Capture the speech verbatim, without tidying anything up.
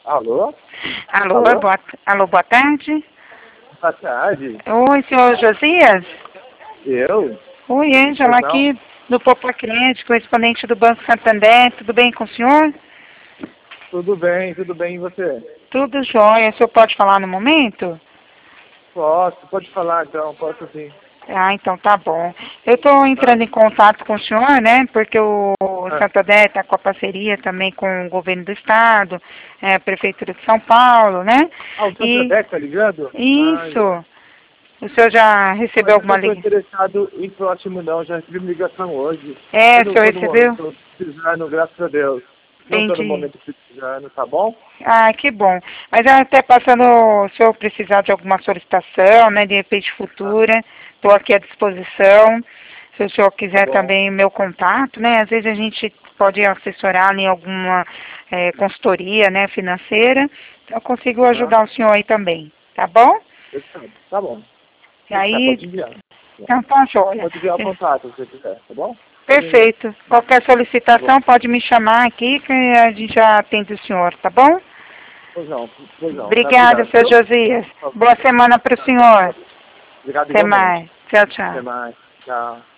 Alô? Alô, Alô? Boa, alô, boa tarde. Boa tarde. Oi, senhor Josias? Eu? Oi, Ângela, Pois não? aqui do Popular Cliente, correspondente do Banco Santander. Tudo bem com o senhor? Tudo bem, tudo bem e você? Tudo jóia. O senhor pode falar no momento? Posso, pode falar então, posso sim. Ah, então tá bom. Eu estou entrando em contato com o senhor, né, porque o Ah, Santander está com a parceria também com o governo do estado, é, a Prefeitura de São Paulo, né? ah o E Santander tá ligando? Ai, isso. O senhor já recebeu mas eu alguma não estou ligação? interessado em próximo não, já recebi uma ligação hoje. É, Eu o não senhor estou no recebeu? momento precisando, graças a Deus. Não estou no Entendi. momento precisando, tá bom? Ah, que bom. Mas até passando, se eu precisar de alguma solicitação, né, de repente Ah, futura, estou aqui à disposição. Se o senhor tá quiser bom, também meu contato, né, às vezes a gente pode assessorar em alguma eh, consultoria, né, financeira. Então eu consigo aham, ajudar o senhor aí também, tá bom? fechado, tá bom. E Se quiser, aí, pode enviar. então tá joia. Pode enviar o contato se você quiser, tá bom? Pode enviar, Perfeito. Qualquer tá bom. solicitação pode me chamar aqui que a gente já atende o senhor, tá bom? Pois não, pois não. Tá, Obrigada, obrigado, seu viu? Josias. Por Boa favor. semana para o Tá, senhor. Obrigado Até igualmente. mais. Tchau, tchau. Até mais. Tchau.